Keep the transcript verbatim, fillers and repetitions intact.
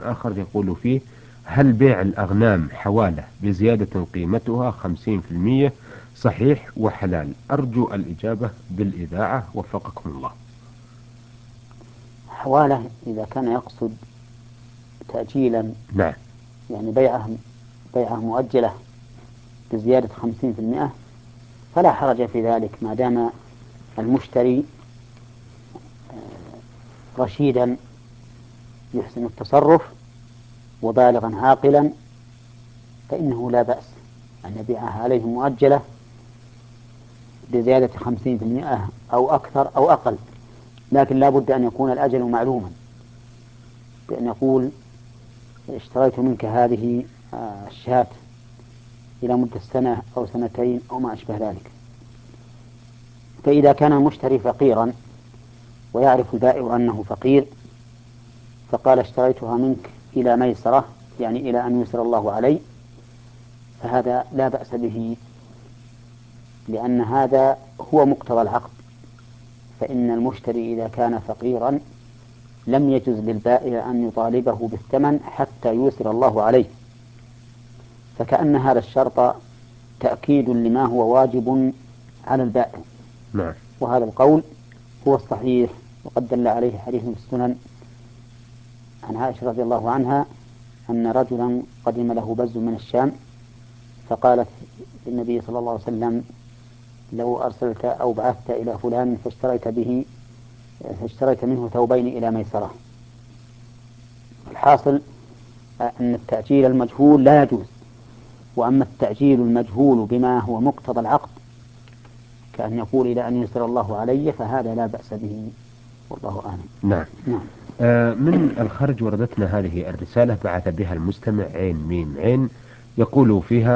آخر يقول فيه: هل بيع الأغنام حوالة بزيادة قيمتها خمسين في المية صحيح وحلال؟ أرجو الإجابة بالإذاعة وفقكم الله. حوالة إذا كان يقصد تأجيلا، نعم. يعني بيعه بيعه مؤجلة بزيادة خمسين في المئة، فلا حرج في ذلك ما دام المشتري رشيدا يحسن التصرف وبالغا عاقلا، فإنه لا بأس أن يبيعها عليه مؤجلة بزيادة خمسين في المئة أو أكثر أو أقل، لكن لا بد أن يكون الأجل معلوما، بأن يقول: اشتريت منك هذه الشاة إلى مدة سنة أو سنتين أو ما أشبه ذلك. فإذا كان المشتري فقيرا ويعرف البائع أنه فقير فقال: اشتريتها منك إلى ميسرة، يعني إلى أن يسر الله علي، فهذا لا بأس به، لأن هذا هو مقتضى العقد. فإن المشتري إذا كان فقيرا لم يجز للبائع أن يطالبه بالثمن حتى يسر الله عليه، فكأن هذا الشرط تأكيد لما هو واجب على البائع. نعم. وهذا القول هو الصحيح، وقد دل عليه حديث في السنن عن عائشة رضي الله عنها أن رجلا قدم له بز من الشام، فقالت للنبي صلى الله عليه وسلم: لو أرسلت أو بعثت إلى فلان فاشتريت به فاشتريت منه ثوبين إلى ميسرة. الحاصل أن التأجيل المجهول لا يجوز، وأما التأجيل المجهول بما هو مقتضى العقد كأن يقول: إلى أن يسر الله علي، فهذا لا بأس به، والله أعلم. نعم. نعم. آه من الخرج وردتنا هذه الرسالة بعث بها المستمع عين ميم عين، يقول فيها: